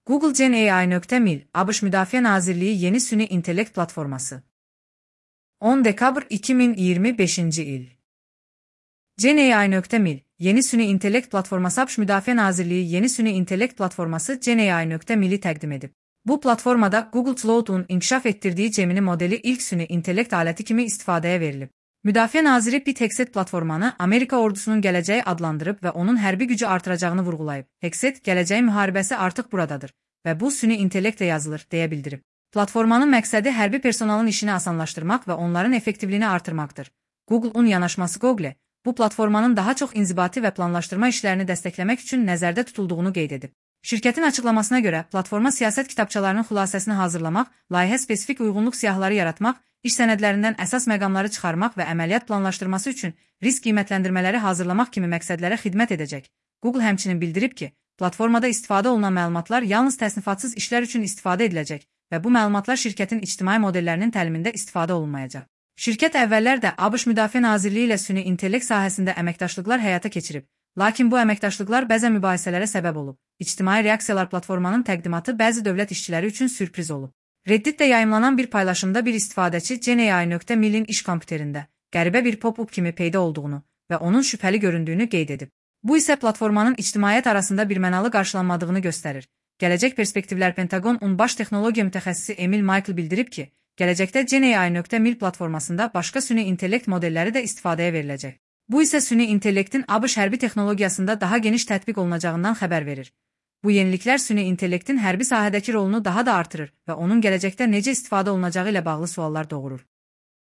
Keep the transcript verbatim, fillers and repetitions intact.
Google Gen A I.mil, ABŞ Müdafiə Nazirliyi yeni süni intellekt platforması. on dekabr iki min iyirmi beşinci il. Gen A I.mil, yeni süni intellekt platforması ABŞ Müdafiə Nazirliyi yeni süni intellekt platforması Gen A I.mil'i təqdim edib. Bu platformada Google Cloud'un inkişaf etdirdiyi Gemini modeli ilk süni intellekt aləti kimi istifadəyə verilib. Müdafiə naziri Pete Hegseth platformanı Amerika ordusunun gələcəyi adlandırıb və onun hərbi gücü artıracağını vurğulayıb. Hegseth, gələcəyin müharibəsi artıq buradadır və bu süni intellektlə yazılır, deyə bildirib. Platformanın məqsədi hərbi personalın işini asanlaşdırmaq və onların effektivliyini artırmaqdır. Google-un yanaşması Google, bu platformanın daha çox inzibati və planlaşdırma işlərini dəstəkləmək üçün nəzərdə tutulduğunu qeyd edib. Şirkətin açıqlamasına görə, platforma siyasət kitabçalarının xülasəsini hazırlamaq, layihə spesifik uyğunluq siyahıları yaratmaq, iş sənədlərindən əsas məqamları çıxarmaq və əməliyyat planlaşdırması üçün risk qiymətləndirmələri hazırlamaq kimi məqsədlərə xidmət edəcək. Google həmçinin bildirib ki, platformada istifadə olunan məlumatlar yalnız təsnifatsız işlər üçün istifadə ediləcək və bu məlumatlar şirkətin ictimai modellərinin təlimində istifadə olunmayacaq. Şirkət əvvəllər də ABŞ Müdafiə Nazirliyi ilə süni intellekt sahəsində əməkdaşlıqlar həyata keçirib, lakin bu əməkdaşlıqlar bəzən mübahisələrə səbəb olub. İctimai reaksiyalar platformanın təqdimatı bəzi dövlət işçiləri üçün sürpriz olub. Redditdə yayımlanan bir paylaşımda bir istifadəçi Gen A I.mil'in iş kompüterində qəribə bir pop-up kimi peyda olduğunu və onun şübhəli göründüyünü qeyd edib. Bu isə platformanın ictimaiyyət arasında birmənalı qarşılanmadığını göstərir. Gələcək perspektivlər Pentagon-un baş texnologiya mütəxəssisi Emil Michael bildirib ki, gələcəkdə Gen A I.mil platformasında başqa süni intellekt modelləri də istifadəyə veriləcək. Bu isə süni intellektin ABŞ hərbi texnologiyasında daha geniş tətbiq olunacağından xəbər verir. Bu yeniliklər süni intellektin hərbi sahədəki rolunu daha da artırır və onun gələcəkdə necə istifadə olunacağı ilə bağlı suallar doğurur.